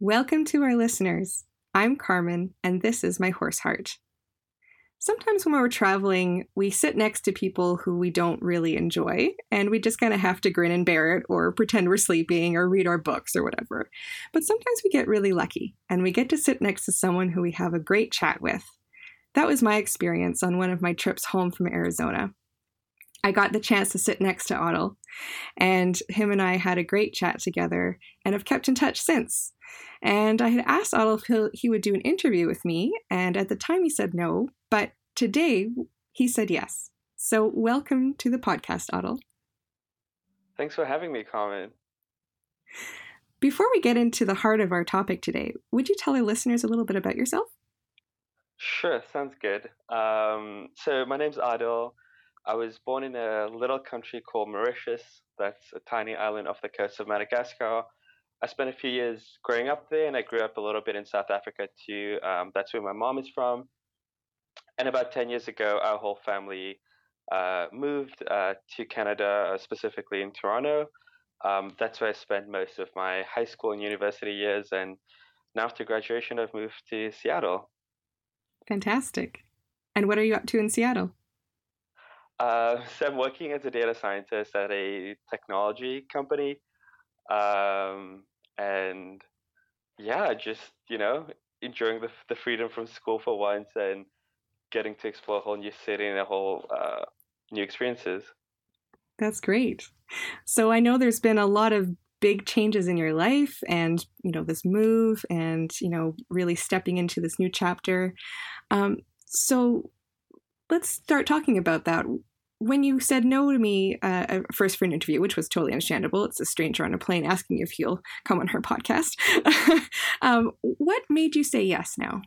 Welcome to our listeners. I'm Carmen, and this is my horse heart. Sometimes when we're traveling, we sit next to people who we don't really enjoy, and we just kind of have to grin and bear it, or pretend we're sleeping, or read our books, or whatever. But sometimes we get really lucky, and we get to sit next to someone who we have a great chat with. That was my experience on one of my trips home from Arizona. I got the chance to sit next to Otto, and him and I had a great chat together and have kept in touch since. And I had asked Otto if he would do an interview with me, and at the time he said no, but today he said yes. So welcome to the podcast, Otto. Thanks for having me, Carmen. Before we get into the heart of our topic today, would you tell our listeners a little bit about yourself? Sure, sounds good. So my name's Adil. I was born in a little country called Mauritius. That's a tiny island off the coast of Madagascar. I spent a few years growing up there, and I grew up a little bit in South Africa too. That's where my mom is from. And about 10 years ago, our whole family moved to Canada, specifically in Toronto. That's where I spent most of my high school and university years. And now after graduation, I've moved to Seattle. Fantastic. And what are you up to in Seattle? So I'm working as a data scientist at a technology company. And yeah, just, enjoying the freedom from school for once and getting to explore a whole new city and a whole new experiences. That's great. So I know there's been a lot of big changes in your life and, this move and, really stepping into this new chapter. So let's start talking about that. When you said no to me first for an interview, which was totally understandable, it's a stranger on a plane asking if you'll come on her podcast. What made you say yes now?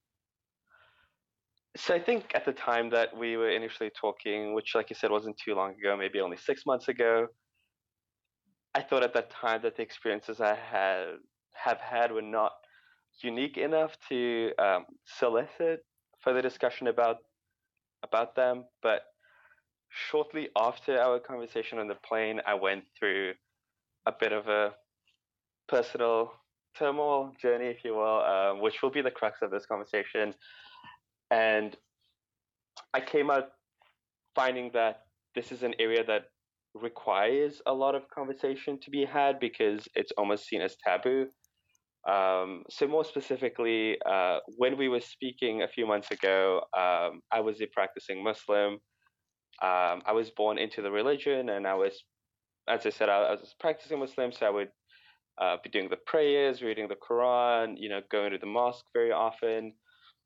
So I think at the time that we were initially talking, which like you said wasn't too long ago, maybe only 6 months ago, I thought at that time that the experiences I have had were not unique enough to solicit further discussion about them. But shortly after our conversation on the plane, I went through a bit of a personal turmoil journey, if you will, which will be the crux of this conversation. And I came out finding that this is an area that requires a lot of conversation to be had because it's almost seen as taboo. So more specifically, when we were speaking a few months ago, I was a practicing Muslim. I was born into the religion, and as I said, I was a practicing Muslim, so I would be doing the prayers, reading the Quran, going to the mosque very often.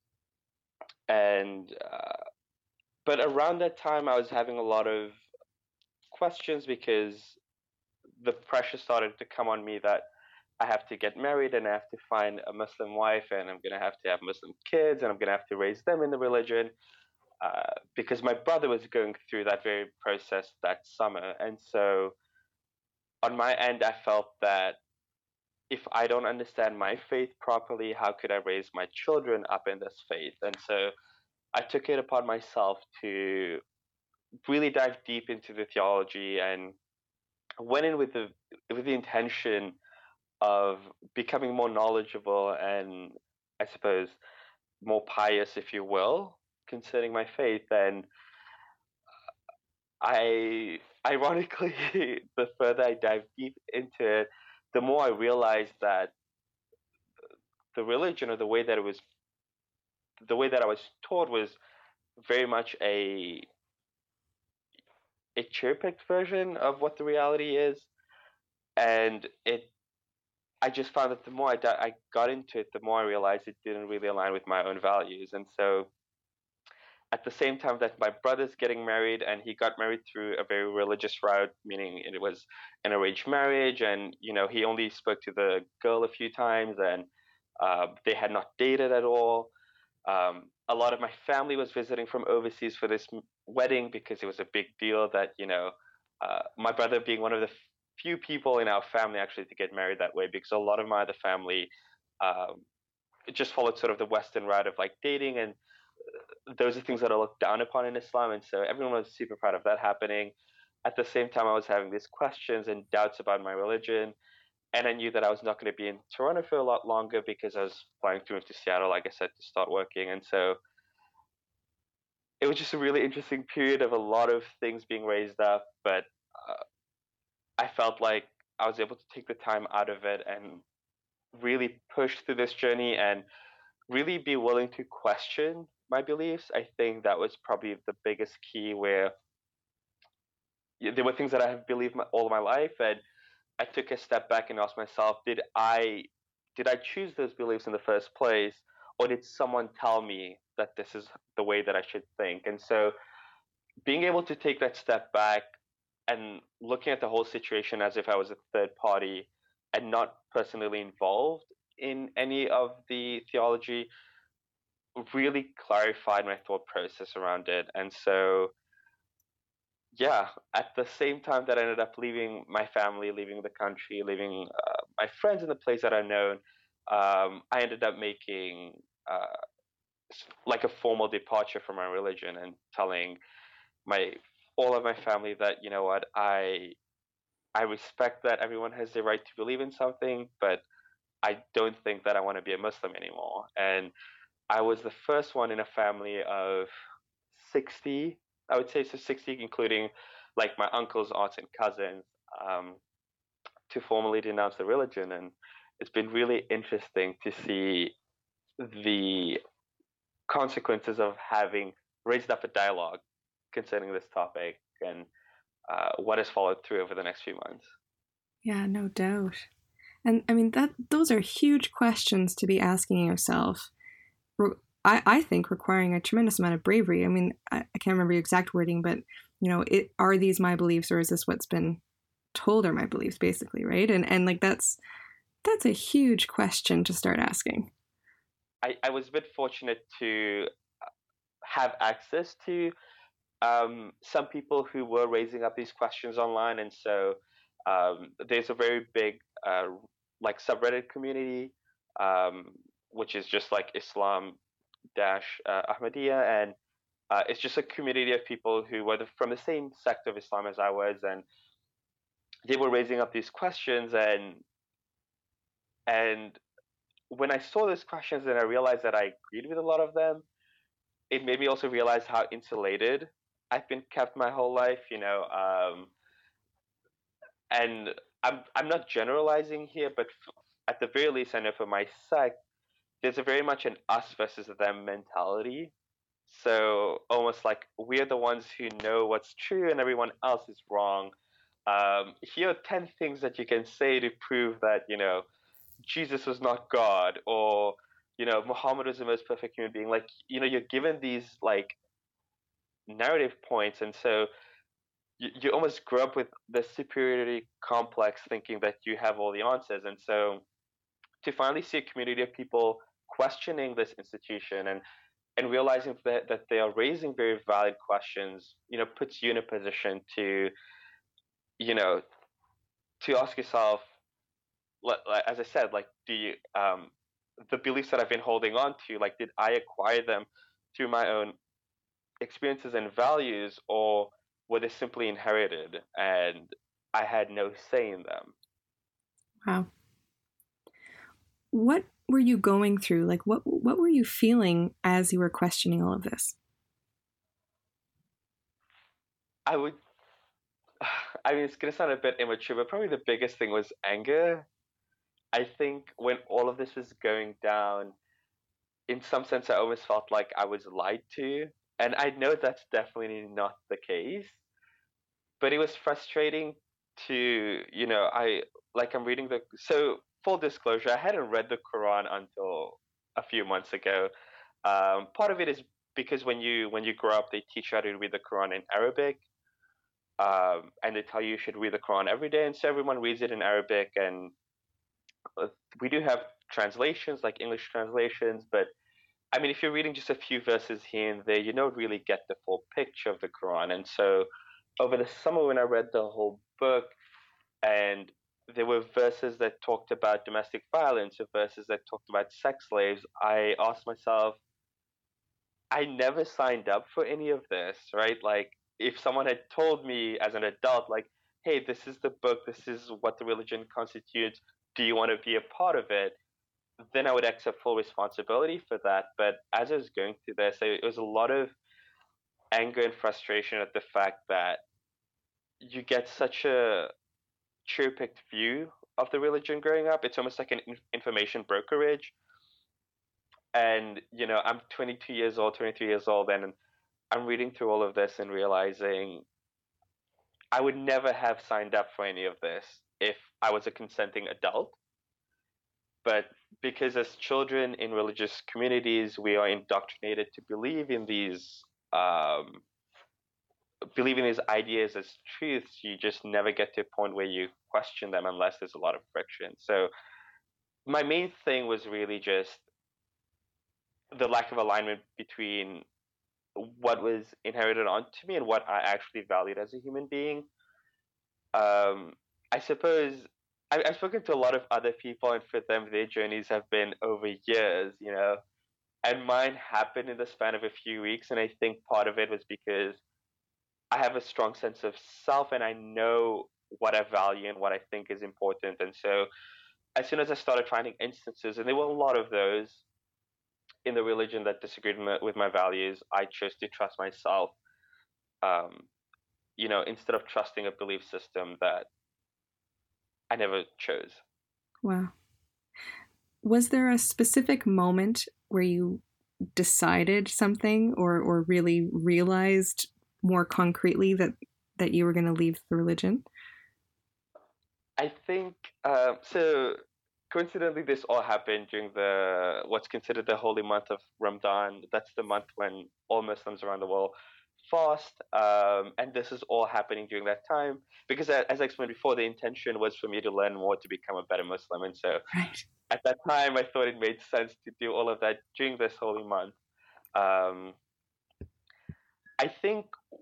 And but around that time, I was having a lot of questions because the pressure started to come on me that I have to get married and I have to find a Muslim wife and I'm going to have Muslim kids and I'm going to have to raise them in the religion because my brother was going through that very process that summer. And so on my end, I felt that if I don't understand my faith properly, how could I raise my children up in this faith? And so I took it upon myself to really dive deep into the theology and went in with the intention of becoming more knowledgeable and I suppose more pious, if you will, concerning my faith. And I, ironically, the further I dive deep into it, the more I realized that the religion or the way that I was taught was very much a cherry-picked version of what the reality is, and I just found that the more I got into it, the more I realized it didn't really align with my own values. And so at the same time that my brother's getting married, and he got married through a very religious route, meaning it was an arranged marriage, and he only spoke to the girl a few times, and they had not dated at all. A lot of my family was visiting from overseas for this wedding because it was a big deal that my brother being one of the few people in our family actually to get married that way, because a lot of my other family um, just followed sort of the Western route of like dating, and those are things that are looked down upon in Islam. And so everyone was super proud of that happening. At the same time, I was having these questions and doubts about my religion. and I knew that I was not going to be in Toronto for a lot longer because I was planning to move to Seattle, like I said, to start working. And so it was just a really interesting period of a lot of things being raised up, but uh, I felt like I was able to take the time out of it and really push through this journey and really be willing to question my beliefs. I think that was probably the biggest key where there were things that I have believed all of my life, and I took a step back and asked myself, did I choose those beliefs in the first place, or did someone tell me that this is the way that I should think? And so being able to take that step back and looking at the whole situation as if I was a third party and not personally involved in any of the theology really clarified my thought process around it. And so, yeah, at the same time that I ended up leaving my family, leaving the country, leaving my friends in the place that I known, I ended up making like a formal departure from my religion and telling my all of my family that, you know what, I respect that everyone has the right to believe in something, but I don't think that I want to be a Muslim anymore. And I was the first one in a family of 60, I would say, so 60, including like my uncles, aunts, and cousins, um, to formally denounce the religion. And it's been really interesting to see the consequences of having raised up a dialogue concerning this topic and what has followed through over the next few months. Yeah, no doubt. And I mean that those are huge questions to be asking yourself. I think requiring a tremendous amount of bravery. I mean, I can't remember your exact wording, but are these my beliefs, or is this what's been told are my beliefs, basically, right? And like that's a huge question to start asking. I was a bit fortunate to have access to some people who were raising up these questions online, and so there's a very big like subreddit community, um, which is just like Islam dash Ahmadiyya, and it's just a community of people who were from the same sect of Islam as I was, and they were raising up these questions, and when I saw those questions and I realized that I agreed with a lot of them, it made me also realize how insulated I've been kept my whole life, and I'm not generalizing here, but at the very least, I know for my sect, there's a very much an us versus them mentality. So almost like we're the ones who know what's true and everyone else is wrong. Here are 10 things that you can say to prove that, Jesus was not God, or, Muhammad was the most perfect human being. Like, you're given these like narrative points. And so you almost grow up with the superiority complex thinking that you have all the answers. And so to finally see a community of people questioning this institution and realizing that they are raising very valid questions, puts you in a position to, you know, to ask yourself, as I said, like, do you, the beliefs that I've been holding on to, like, did I acquire them through my own experiences and values, or were they simply inherited and I had no say in them? Wow. What were you going through? Like, what were you feeling as you were questioning all of this? I would, I mean, it's going to sound a bit immature, but probably the biggest thing was anger. I think when all of this was going down, in some sense, I almost felt like I was lied to. And I know that's definitely not the case, but it was frustrating to, I'm reading so full disclosure, I hadn't read the Quran until a few months ago. Part of it is because when you grow up, they teach you how to read the Quran in Arabic, and they tell you should read the Quran every day, and so everyone reads it in Arabic, and we do have translations like English translations, but I mean, if you're reading just a few verses here and there, you don't really get the full picture of the Quran. And so over the summer when I read the whole book, and there were verses that talked about domestic violence or verses that talked about sex slaves, I asked myself, I never signed up for any of this, right? Like, if someone had told me as an adult, like, hey, this is the book, this is what the religion constitutes, do you want to be a part of it? Then I would accept full responsibility for that. But as I was going through this, it was a lot of anger and frustration at the fact that you get such a cherry-picked view of the religion growing up. It's almost like an information brokerage. And, I'm 22 years old, 23 years old, and I'm reading through all of this and realizing I would never have signed up for any of this if I was a consenting adult. But because as children in religious communities, we are indoctrinated to um, believe in these ideas as truths, you just never get to a point where you question them unless there's a lot of friction. So my main thing was really just the lack of alignment between what was inherited onto me and what I actually valued as a human being. I suppose I've spoken to a lot of other people, and for them, their journeys have been over years, and mine happened in the span of a few weeks. And I think part of it was because I have a strong sense of self and I know what I value and what I think is important. And so as soon as I started finding instances, and there were a lot of those in the religion that disagreed with my values, I chose to trust myself, um, instead of trusting a belief system that I never chose. Wow. Was there a specific moment where you decided something or really realized more concretely that you were going to leave the religion? I think so. Coincidentally, this all happened during what's considered the holy month of Ramadan. That's the month when all Muslims around the world fast, and this is all happening during that time. Because, as I explained before, the intention was for me to learn more to become a better Muslim, and so Right. at that time, I thought it made sense to do all of that during this holy month. Um, I think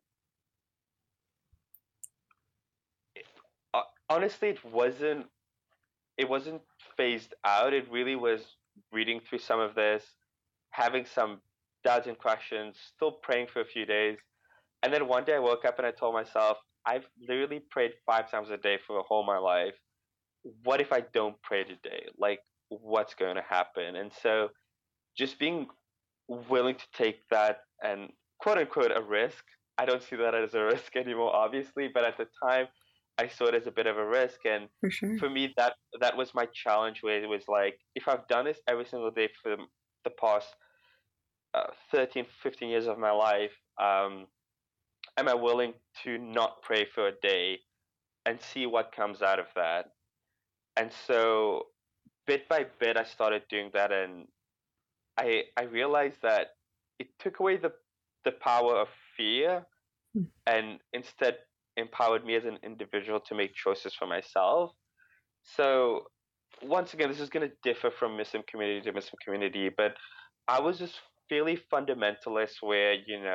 honestly, it wasn't phased out. It really was reading through some of this, having some doubts and questions, still praying for a few days. And then one day I woke up and I told myself, I've literally prayed 5 times a day for a whole my life. What if I don't pray today? Like, what's going to happen? And so just being willing to take that and quote unquote a risk. I don't see that as a risk anymore, obviously, but at the time I saw it as a bit of a risk. And For sure. for me, that was my challenge, where it was like, if I've done this every single day for the past 13, 15 years of my life, am I willing to not pray for a day and see what comes out of that? And so bit by bit, I started doing that, and I realized that it took away the power of fear Hmm. and instead empowered me as an individual to make choices for myself. So once again, this is going to differ from Muslim community to Muslim community, but I was just fairly fundamentalist, where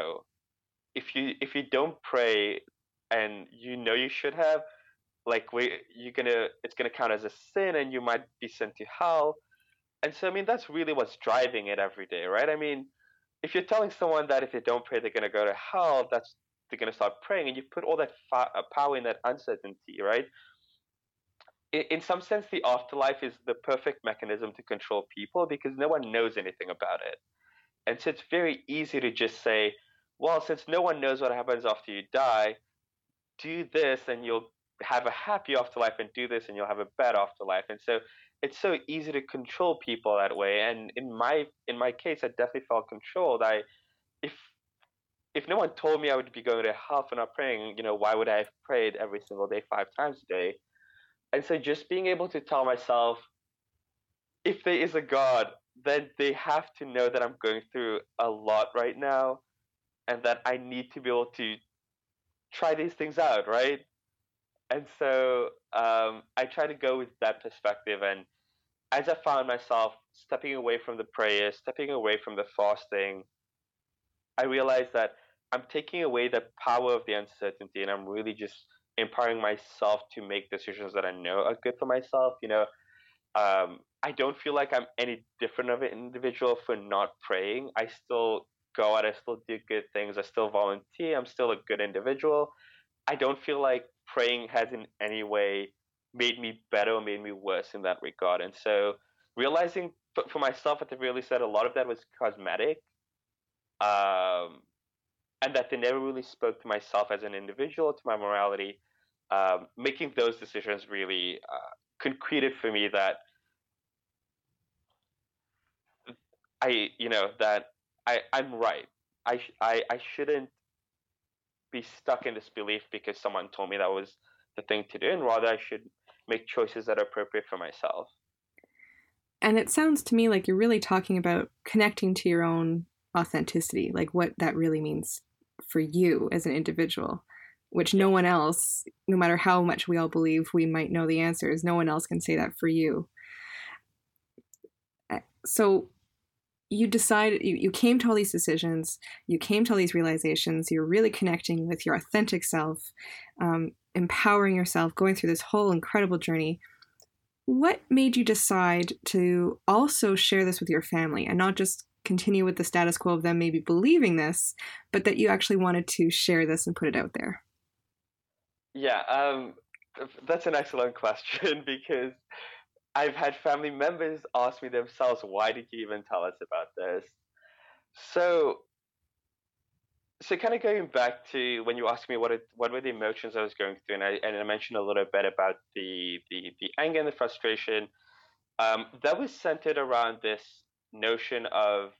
if you don't pray and you should have, like, it's gonna count as a sin and you might be sent to hell. And so, I mean, that's really what's driving it every day, right? I mean, if you're telling someone that if they don't pray, they're going to go to hell, they're going to start praying, and you put all that power in that uncertainty, right? In some sense, the afterlife is the perfect mechanism to control people because no one knows anything about it. And so it's very easy to just say, well, since no one knows what happens after you die, do this and you'll have a happy afterlife, and do this and you'll have a bad afterlife. And so it's so easy to control people that way. And in my case, I definitely felt controlled. If if no one told me I would be going to hell for not praying, why would I have prayed every single day, 5 times a day? And so just being able to tell myself, if there is a God, then they have to know that I'm going through a lot right now, and that I need to be able to try these things out, right? And so I try to go with that perspective. And as I found myself stepping away from the prayers, stepping away from the fasting, I realized that I'm taking away the power of the uncertainty, and I'm really just empowering myself to make decisions that I know are good for myself. I don't feel like I'm any different of an individual for not praying. I still go out, I still do good things, I still volunteer, I'm still a good individual. I don't feel like praying has in any way made me better or made me worse in that regard. And so realizing for myself at the very least that a lot of that was cosmetic, um, and that they never really spoke to myself as an individual, to my morality, making those decisions really concreted for me that that I'm right. I shouldn't be stuck in this belief because someone told me that was the thing to do, and rather I should make choices that are appropriate for myself. And it sounds to me like you're really talking about connecting to your own authenticity, like what that really means for you as an individual, which no Yeah. one else, no matter how much we all believe we might know the answers, no one else can say that for you. So you decided, you came to all these decisions, you came to all these realizations, you're really connecting with your authentic self, empowering yourself, going through this whole incredible journey. What made you decide to also share this with your family and not just continue with the status quo of them maybe believing this, but that you actually wanted to share this and put it out there? Yeah, that's an excellent question because I've had family members ask me themselves, "Why did you even tell us about this?" So, so kind of going back to when you asked me what were the emotions I was going through, and I mentioned a little bit about the anger and the frustration. That was centered around this notion of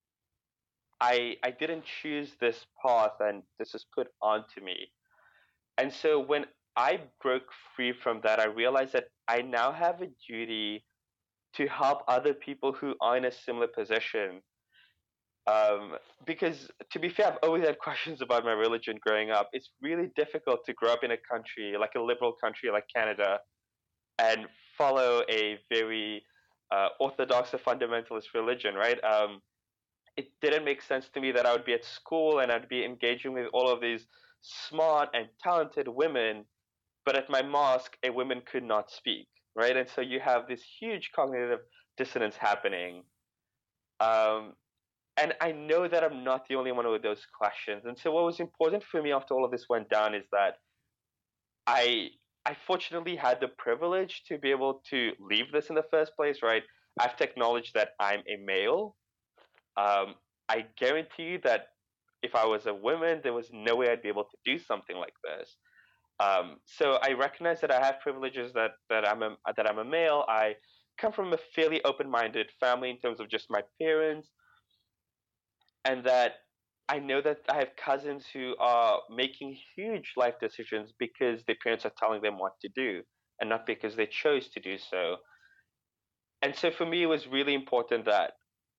I didn't choose this path and this is put onto me. And so when I broke free from that, I realized that I now have a duty to help other people who are in a similar position. Um, because to be fair, I've always had questions about my religion growing up. It's really difficult to grow up in a country like a liberal country like Canada and follow a very orthodox or fundamentalist religion, right? It didn't make sense to me that I would be at school and I'd be engaging with all of these smart and talented women, but at my mosque, a woman could not speak, right? And so you have this huge cognitive dissonance happening. Um, and I know that I'm not the only one with those questions. And so what was important for me after all of this went down is that I I fortunately had the privilege to be able to leave this in the first place, right? I have to acknowledge that I'm a male. Um, I guarantee you that if I was a woman, there was no way I'd be able to do something like this. So I recognize that I have privileges that I'm a male. I come from a fairly open-minded family in terms of just my parents, and that I know that I have cousins who are making huge life decisions because their parents are telling them what to do, and not because they chose to do so. And so for me, it was really important that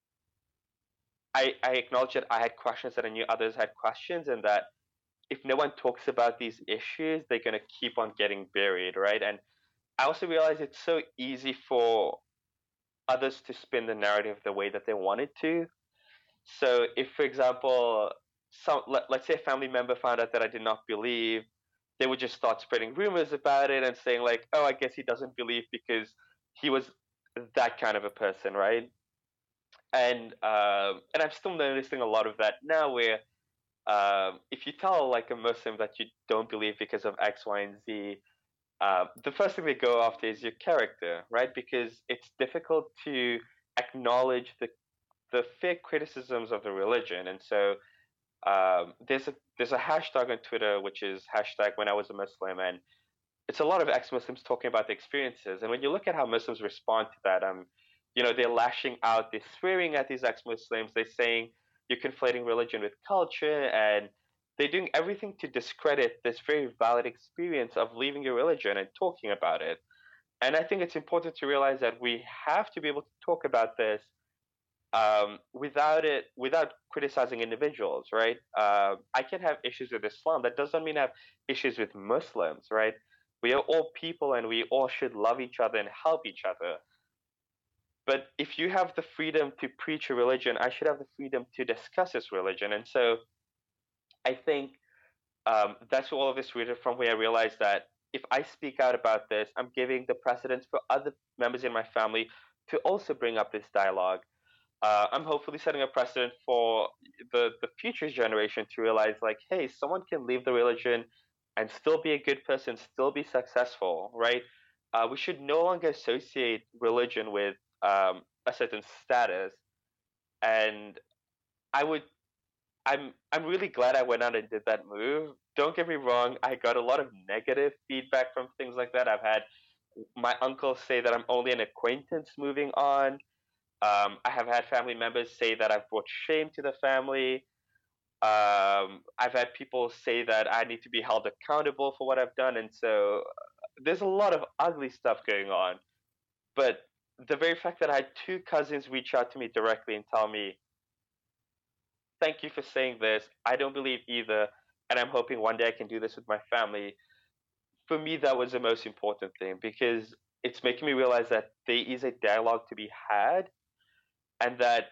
I acknowledge that I had questions that I knew others had questions, and that if no one talks about these issues, they're going to keep on getting buried, right? And I also realize it's so easy for others to spin the narrative the way that they want it to. So, if, for example, let's say a family member found out that I did not believe, they would just start spreading rumors about it and saying like, "Oh, I guess he doesn't believe because he was that kind of a person," right? And I'm still noticing a lot of that now, where if you tell like a Muslim that you don't believe because of X, Y, and Z, the first thing they go after is your character, right? Because it's difficult to acknowledge the fair criticisms of the religion, and so there's a hashtag on Twitter which is hashtag When I Was a Muslim, and it's a lot of ex-Muslims talking about the experiences. And when you look at how Muslims respond to that, they're lashing out, they're swearing at these ex-Muslims, they're saying you're conflating religion with culture, and they're doing everything to discredit this very valid experience of leaving your religion and talking about it. And I think it's important to realize that we have to be able to talk about this without criticizing individuals, right? I can have issues with Islam. That doesn't mean I have issues with Muslims, right? We are all people, and we all should love each other and help each other. But if you have the freedom to preach a religion, I should have the freedom to discuss this religion. And so I think that's where all of this rooted from, where I realized that if I speak out about this, I'm giving the precedence for other members in my family to also bring up this dialogue. I'm hopefully setting a precedent for the future generation to realize, like, hey, someone can leave the religion and still be a good person, still be successful, right? we should no longer associate religion with a certain status. And I would I'm really glad I went out and did that move. Don't get me wrong, I got a lot of negative feedback from things like that. I've had my uncle say that I'm only an acquaintance moving on. I have had family members say that I've brought shame to the family. I've had people say that I need to be held accountable for what I've done, and so there's a lot of ugly stuff going on. But the very fact that I had two cousins reach out to me directly and tell me, "Thank you for saying this. I don't believe either, and I'm hoping one day I can do this with my family." For me, that was the most important thing because it's making me realize that there is a dialogue to be had, and that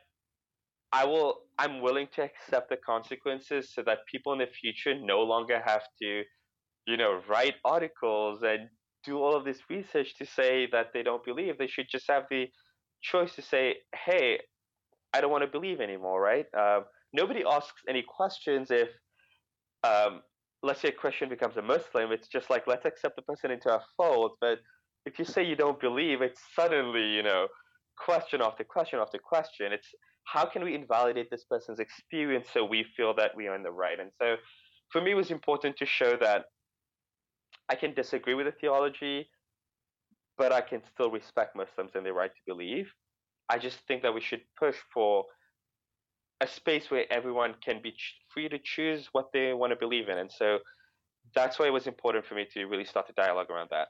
I'm willing to accept the consequences so that people in the future no longer have to, write articles and do all of this research to say that they don't believe. They should just have the choice to say, "Hey, I don't want to believe anymore," right? Nobody asks any questions if, um, let's say, a Christian becomes a Muslim. It's just like, let's accept the person into our fold. But if you say you don't believe, it's suddenly, question after question after question. It's how can we invalidate this person's experience so we feel that we are in the right? And so for me, it was important to show that I can disagree with the theology, but I can still respect Muslims and their right to believe. I just think that we should push for a space where everyone can be free to choose what they want to believe in. And so that's why it was important for me to really start the dialogue around that.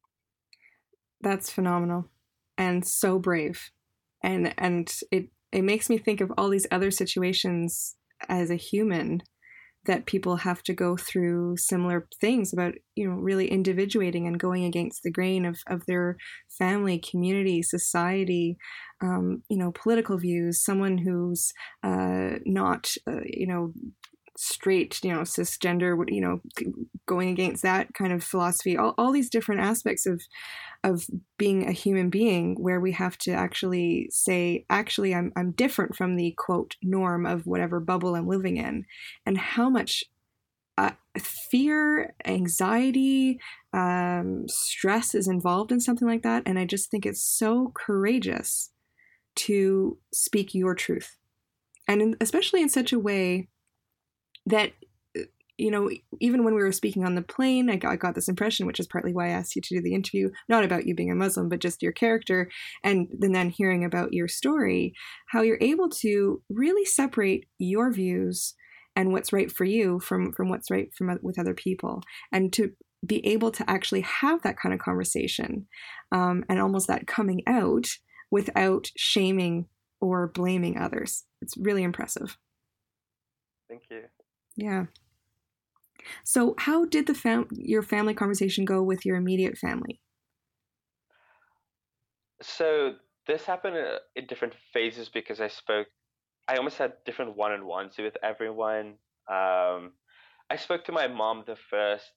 That's phenomenal and so brave. And it makes me think of all these other situations as a human that people have to go through similar things about, really individuating and going against the grain of their family, community, society, political views, someone who's not, straight, cisgender, going against that kind of philosophy, all these different aspects of being a human being where we have to actually say, actually, I'm different from the quote norm of whatever bubble I'm living in, and how much fear, anxiety, stress is involved in something like that. And I just think it's so courageous to speak your truth, and especially in such a way that, even when we were speaking on the plane, I got this impression, which is partly why I asked you to do the interview, not about you being a Muslim, but just your character, and then hearing about your story, how you're able to really separate your views and what's right for you from what's right with other people, and to be able to actually have that kind of conversation, and almost that coming out without shaming or blaming others. It's really impressive. Thank you. Yeah. So, how did your family conversation go with your immediate family? So this happened in different phases because I almost had different one-on-ones with everyone. Um, I spoke to my mom the first.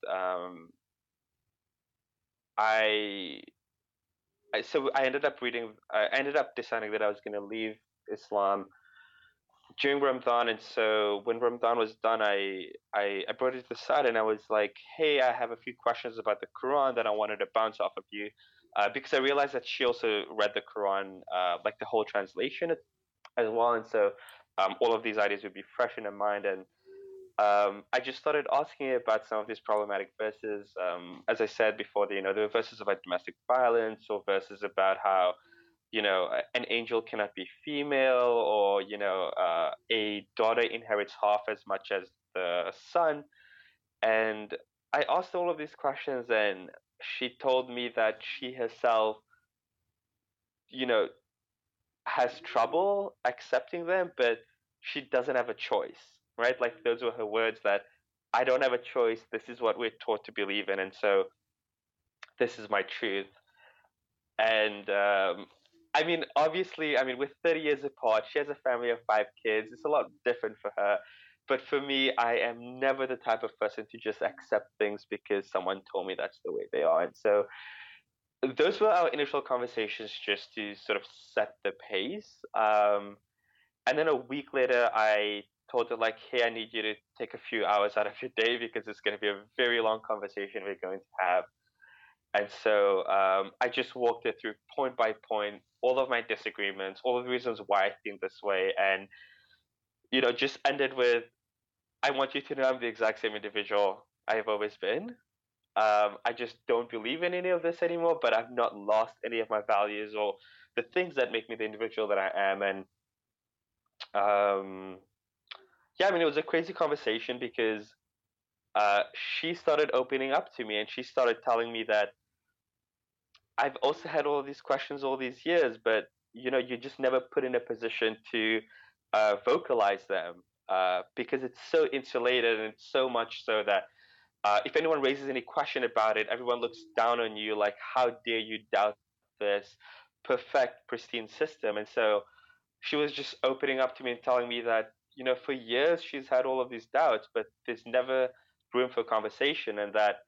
I, so I ended up reading. I ended up deciding that I was going to leave Islam during Ramadan, and so when Ramadan was done, I brought it to the side and I was like, "Hey, I have a few questions about the Quran that I wanted to bounce off of you," because I realized that she also read the Quran, like the whole translation as well, and so all of these ideas would be fresh in her mind, and I just started asking her about some of these problematic verses. As I said before, there were verses about domestic violence or verses about how an angel cannot be female, or a daughter inherits half as much as the son. And I asked all of these questions, and she told me that she herself, you know, has trouble accepting them, but she doesn't have a choice, right? Like those were her words, that I don't have a choice. This is what we're taught to believe in, and so this is my truth. And I mean, obviously, I mean, we're 30 years apart. She has a family of 5 kids. It's a lot different for her. But for me, I am never the type of person to just accept things because someone told me that's the way they are. And so those were our initial conversations just to sort of set the pace. And then a week later, I told her, like, hey, I need you to take a few hours out of your day because it's going to be a very long conversation we're going to have. And so I just walked it through point by point, all of my disagreements, all of the reasons why I think this way, and just ended with, I want you to know I'm the exact same individual I have always been. I just don't believe in any of this anymore, but I've not lost any of my values or the things that make me the individual that I am. And um, yeah, I mean, it was a crazy conversation because she started opening up to me and she started telling me that I've also had all these questions all these years, but you just never put in a position to vocalize them because it's so insulated and it's so much so that if anyone raises any question about it, everyone looks down on you like, how dare you doubt this perfect, pristine system? And so she was just opening up to me and telling me that, for years she's had all of these doubts, but there's never room for conversation, and that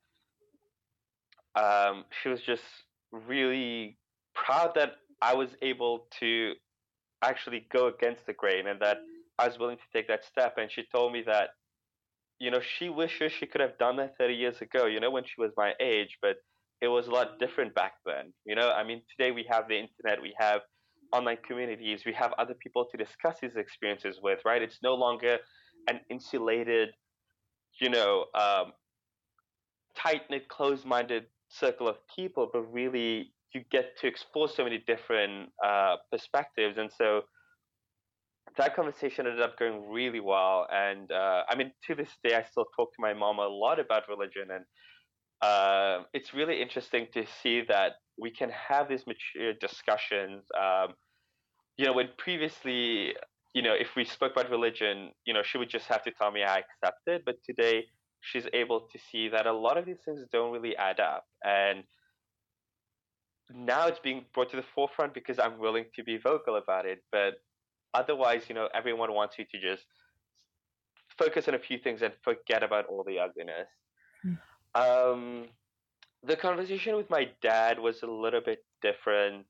she was just really proud that I was able to actually go against the grain and that I was willing to take that step. And she told me that she wishes she could have done that 30 years ago, when she was my age, but it was a lot different back then. I mean, today we have the internet, we have online communities, we have other people to discuss these experiences with, right? It's no longer an insulated, you know, um, tight knit, closed minded circle of people, but really you get to explore so many different perspectives. And so that conversation ended up going really well. And I mean, to this day, I still talk to my mom a lot about religion. And it's really interesting to see that we can have these mature discussions. When previously, if we spoke about religion, she would just have to tell me I accept it. But today, she's able to see that a lot of these things don't really add up. And now it's being brought to the forefront because I'm willing to be vocal about it. But otherwise, everyone wants you to just focus on a few things and forget about all the ugliness. Mm. Um, the conversation with my dad was a little bit different.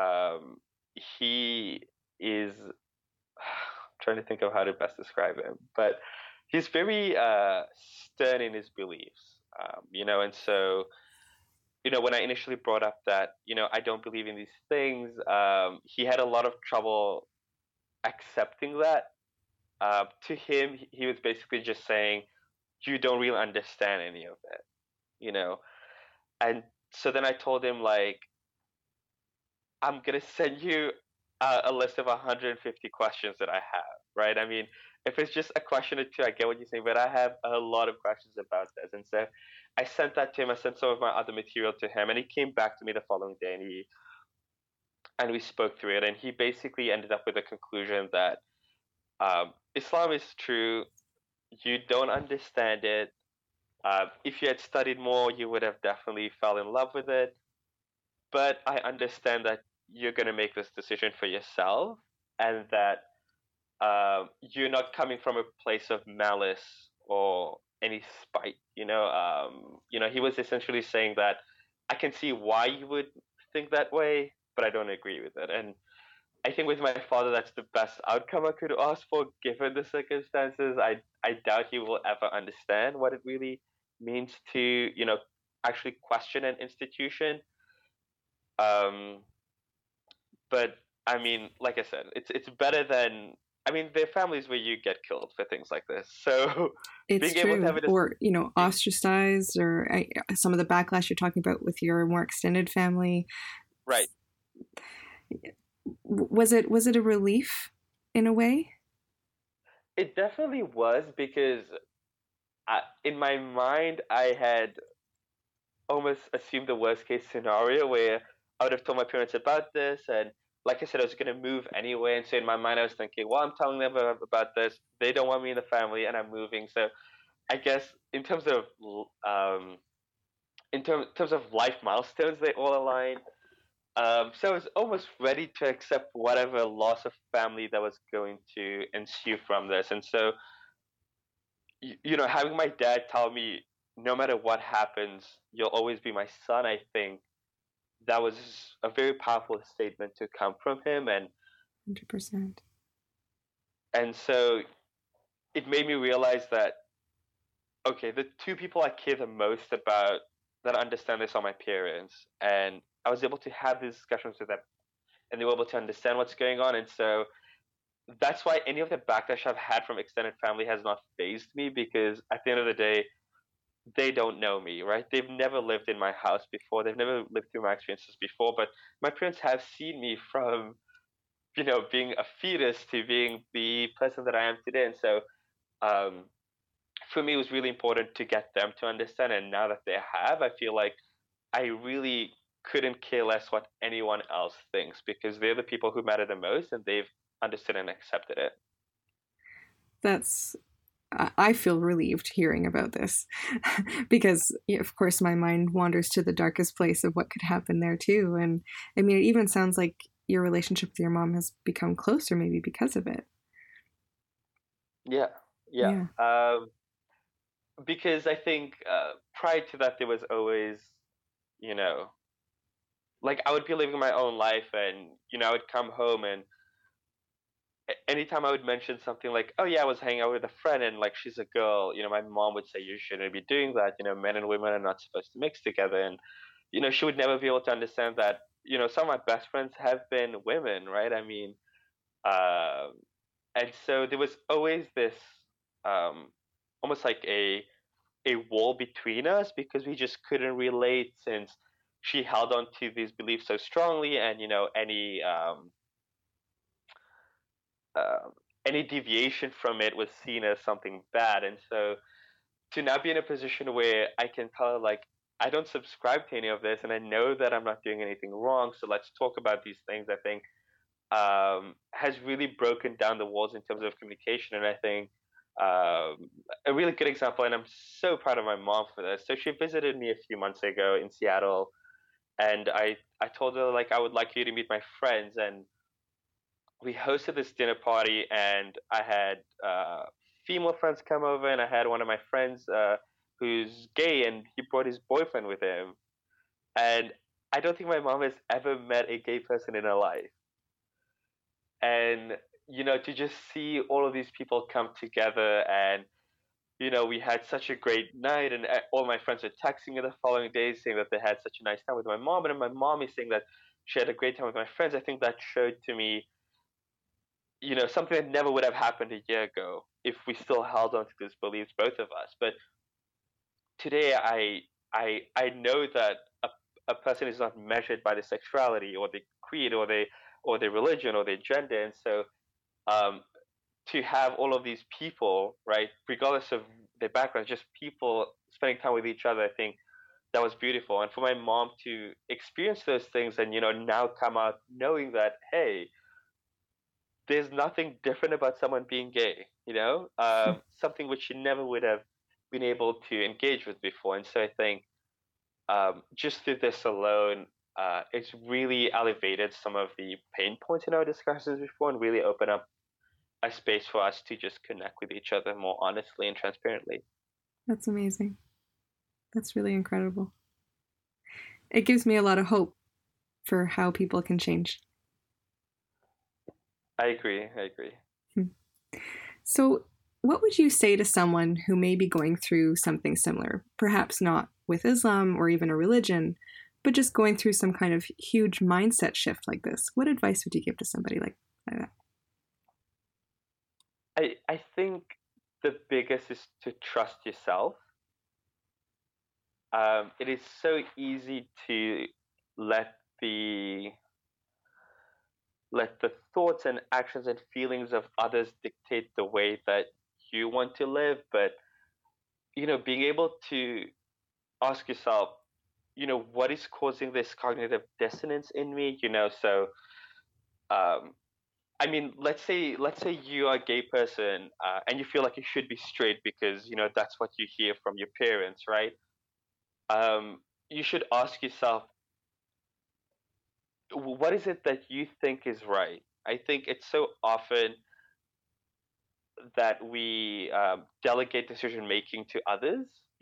He is I'm trying to think of how to best describe him, but he's very stern in his beliefs. And so when I initially brought up that I don't believe in these things, he had a lot of trouble accepting that. To him, he was basically just saying, "You don't really understand any of it," you know. And so then I told him, like, I'm gonna send you a list of 150 questions that I have, right? I mean, if it's just a question or two, I get what you're saying, but I have a lot of questions about this. And so I sent that to him. I sent some of my other material to him, and he came back to me the following day, and we spoke through it. And he basically ended up with a conclusion that Islam is true. You don't understand it. If you had studied more, you would have definitely fell in love with it. But I understand that you're going to make this decision for yourself, and that you're not coming from a place of malice or any spite. He was essentially saying that I can see why you would think that way, but I don't agree with it. And I think with my father, that's the best outcome I could ask for, given the circumstances. I doubt he will ever understand what it really means to, actually question an institution. Um, but I mean, like I said, it's better than. I mean, there are families where you get killed for things like this. So It's being able to true. have it, Or, ostracized, or some of the backlash you're talking about with your more extended family. right? Was it a relief in a way? It definitely was because in my mind, I had almost assumed the worst case scenario where I would have told my parents about this, and like I said, I was going to move anyway. And so in my mind, I was thinking, well, I'm telling them about this. They don't want me in the family, and I'm moving. So I guess in terms of terms of life milestones, they all align. So I was almost ready to accept whatever loss of family that was going to ensue from this. And so, having my dad tell me, no matter what happens, you'll always be my son, I think that was a very powerful statement to come from him. 100%. And so it made me realize that, okay, the two people I care the most about that understand this are my parents, and I was able to have these discussions with them, and they were able to understand what's going on. And so that's why any of the backlash I've had from extended family has not phased me, because at the end of the day, they don't know me, right? They've never lived in my house before. They've never lived through my experiences before. But my parents have seen me from, being a fetus to being the person that I am today. And so, um, for me, it was really important to get them to understand. And now that they have, I feel like I really couldn't care less what anyone else thinks, because they're the people who matter the most, and they've understood and accepted it. That's I feel relieved hearing about this because, of course, my mind wanders to the darkest place of what could happen there too. And I mean, it even sounds like your relationship with your mom has become closer, maybe because of it. Yeah, yeah. Yeah. Because I think prior to that, there was always, you know, like I would be living my own life, and I would come home, and anytime I would mention something like, "Oh yeah, I was hanging out with a friend, and like she's a girl," my mom would say, "You shouldn't be doing that. Men and women are not supposed to mix together." And she would never be able to understand that. Some of my best friends have been women, right? I mean, uh, and so there was always this, um, almost like a wall between us, because we just couldn't relate, since she held on to these beliefs so strongly, and um, any deviation from it was seen as something bad. And so to now be in a position where I can tell her, like, I don't subscribe to any of this, and I know that I'm not doing anything wrong, so let's talk about these things, I think has really broken down the walls in terms of communication. And I think a really good example, and I'm so proud of my mom for this. So she visited me a few months ago in Seattle, and I told her, like, I would like you to meet my friends. And we hosted this dinner party, and I had female friends come over, and I had one of my friends who's gay, and he brought his boyfriend with him. And I don't think my mom has ever met a gay person in her life. And to just see all of these people come together, and we had such a great night, and all my friends were texting me the following day saying that they had such a nice time with my mom, and my mom is saying that she had a great time with my friends. I think that showed to me, something that never would have happened a year ago if we still held on to these beliefs, both of us. But today, I know that a person is not measured by their sexuality, or their creed, or their religion, or their gender. And so um, to have all of these people, right, regardless of their background, just people spending time with each other, I think that was beautiful. And for my mom to experience those things, and now come out knowing that, hey, there's nothing different about someone being gay, something which she never would have been able to engage with before. And so I think just through this alone, it's really elevated some of the pain points in our discussions before, and really opened up a space for us to just connect with each other more honestly and transparently. That's amazing. That's really incredible. It gives me a lot of hope for how people can change. I agree. So, what would you say to someone who may be going through something similar? Perhaps not with Islam or even a religion, but just going through some kind of huge mindset shift like this. What advice would you give to somebody like that? I think the biggest is to trust yourself. It is so easy to let the thoughts and actions and feelings of others dictate the way that you want to live. But being able to ask yourself, what is causing this cognitive dissonance in me? So um, I mean, let's say you are a gay person, and you feel like you should be straight because that's what you hear from your parents, right? You should ask yourself, what is it that you think is right? I think it's so often that we delegate decision making to others,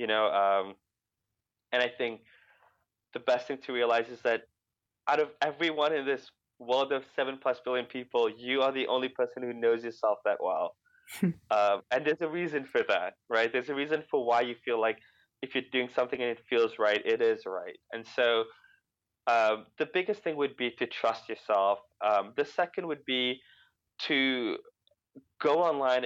and I think the best thing to realize is that out of everyone in this world of 7+ billion people, you are the only person who knows yourself that well. And there's a reason for that, right? There's a reason for why you feel like if you're doing something and it feels right, it is right. And so the biggest thing would be to trust yourself. The second would be to go online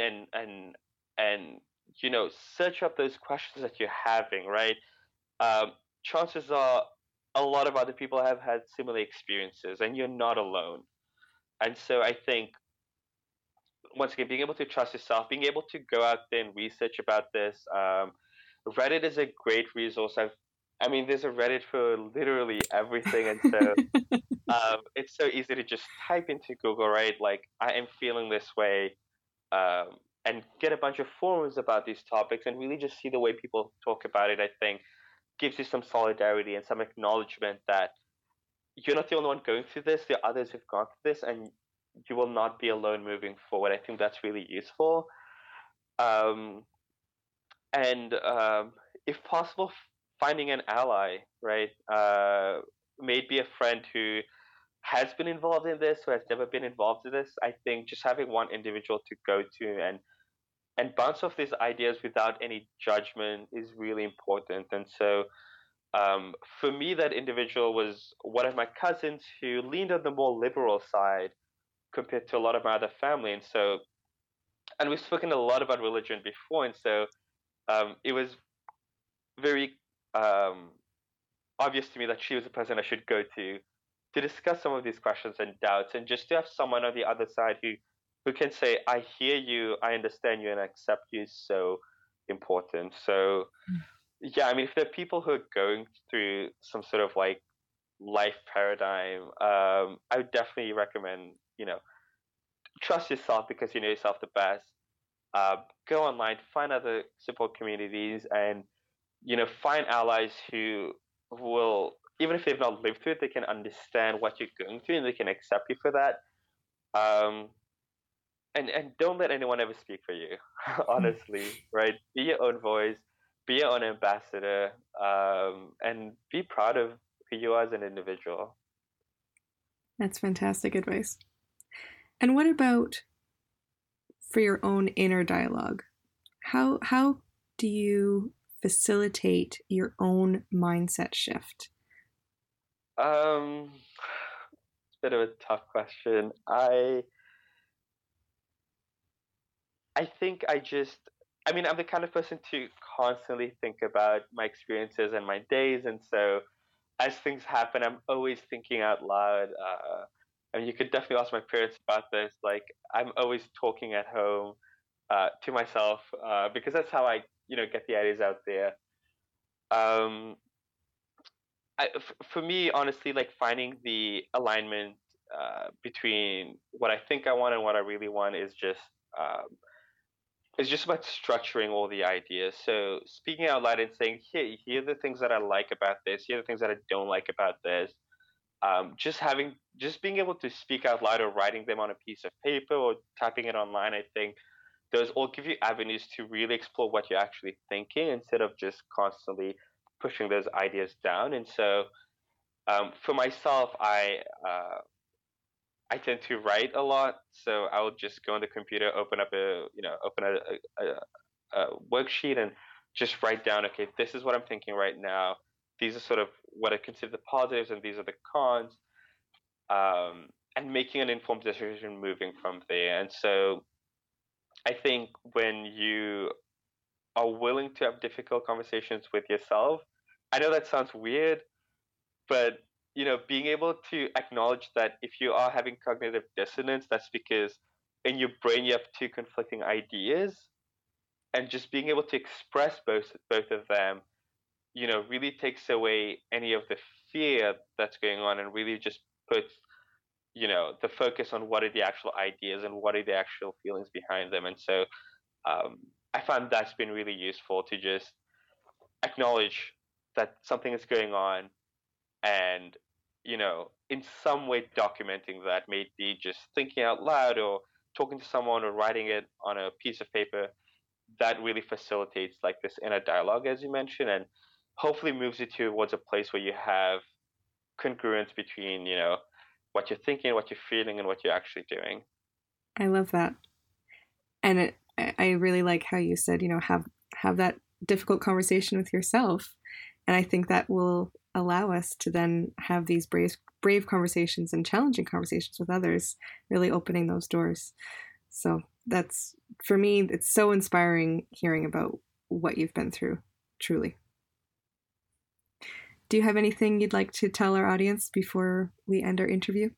and search up those questions that you're having, right? Chances are a lot of other people have had similar experiences, and you're not alone. And so I think, once again, being able to trust yourself, being able to go out there and research about this. Reddit is a great resource. I mean, there's a Reddit for literally everything, and so it's so easy to just type into Google, right? Like, I am feeling this way, and get a bunch of forums about these topics, and really just see the way people talk about it. I think gives you some solidarity and some acknowledgement that you're not the only one going through this. There are others who've gone through this, and you will not be alone moving forward. I think that's really useful. Um, and if possible, finding an ally, right? Maybe a friend who has been involved in this, who has never been involved in this. I think just having one individual to go to and bounce off these ideas without any judgment is really important. And so, for me, that individual was one of my cousins who leaned on the more liberal side compared to a lot of my other family. And so, and we've spoken a lot about religion before, and so it was very um, obvious to me that she was the person I should go to discuss some of these questions and doubts, and just to have someone on the other side who can say, "I hear you, I understand you, and I accept you," is so important. So yeah, I mean, if there are people who are going through some sort of like life paradigm, I would definitely recommend, trust yourself because you know yourself the best. Uh, Go online, find other support communities, and find allies who will, even if they've not lived through it, they can understand what you're going through and they can accept you for that. Um, and don't let anyone ever speak for you, honestly, right? Be your own voice, be your own ambassador, and be proud of who you are as an individual. That's fantastic advice. And what about for your own inner dialogue? How do you facilitate your own mindset shift? It's a bit of a tough question. I think I mean, I'm the kind of person to constantly think about my experiences and my days, and so as things happen, I'm always thinking out loud. And you could definitely ask my parents about this. Like, I'm always talking at home to myself because that's how I, get the ideas out there. Um, for me, honestly, like finding the alignment between what I think I want and what I really want um, is just about structuring all the ideas. So speaking out loud and saying, here are the things that I like about this. Here are the things that I don't like about this. Just being able to speak out loud or writing them on a piece of paper or typing it online, I think those all give you avenues to really explore what you're actually thinking instead of just constantly pushing those ideas down. And so, for myself, I tend to write a lot, so I will just go on the computer, open a worksheet, and just write down, okay, this is what I'm thinking right now. These are sort of what I consider the positives, and these are the cons, and making an informed decision moving from there. And so, I think when you are willing to have difficult conversations with yourself, I know that sounds weird, but being able to acknowledge that if you are having cognitive dissonance, that's because in your brain you have two conflicting ideas, and just being able to express both of them, really takes away any of the fear that's going on, and really just puts the focus on what are the actual ideas and what are the actual feelings behind them. And so, I find that's been really useful to just acknowledge that something is going on, and in some way documenting that, maybe just thinking out loud or talking to someone or writing it on a piece of paper. That really facilitates like this inner dialogue, as you mentioned, and hopefully moves you towards a place where you have congruence between what you're thinking, what you're feeling, and what you're actually doing. I love that. And I really like how you said, have that difficult conversation with yourself. And I think that will allow us to then have these brave conversations and challenging conversations with others, really opening those doors. So that's, for me, it's so inspiring hearing about what you've been through, truly. Do you have anything you'd like to tell our audience before we end our interview?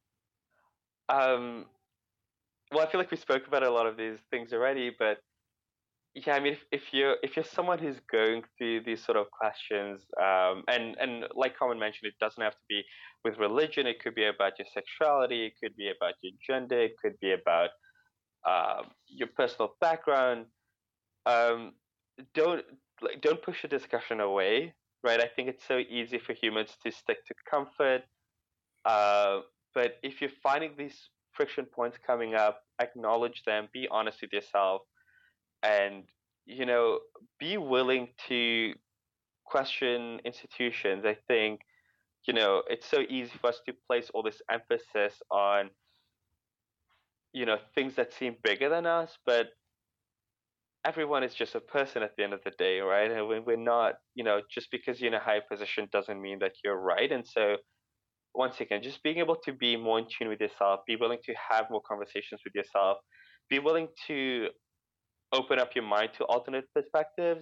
Well, I feel like we spoke about a lot of these things already, but yeah, I mean, if you're someone who's going through these sort of questions, and like Carmen mentioned, it doesn't have to be with religion. It could be about your sexuality. It could be about your gender. It could be about your personal background. Um, don't don't push the discussion away, right? I think it's so easy for humans to stick to comfort. Uh, but if you're finding these friction points coming up, acknowledge them. Be honest with yourself, and be willing to question institutions. I think it's so easy for us to place all this emphasis on things that seem bigger than us, but everyone is just a person at the end of the day, right? And we're not, just because you're in a high position doesn't mean that you're right. And so once again, just being able to be more in tune with yourself, be willing to have more conversations with yourself, be willing to open up your mind to alternate perspectives.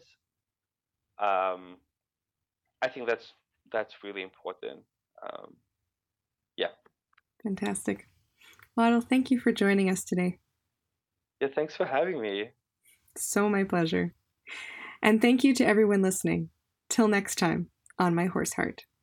I think that's really important. Yeah. Fantastic. Waddle, thank you for joining us today. Yeah, thanks for having me. So my pleasure. And thank you to everyone listening. Till next time on My Horse Heart.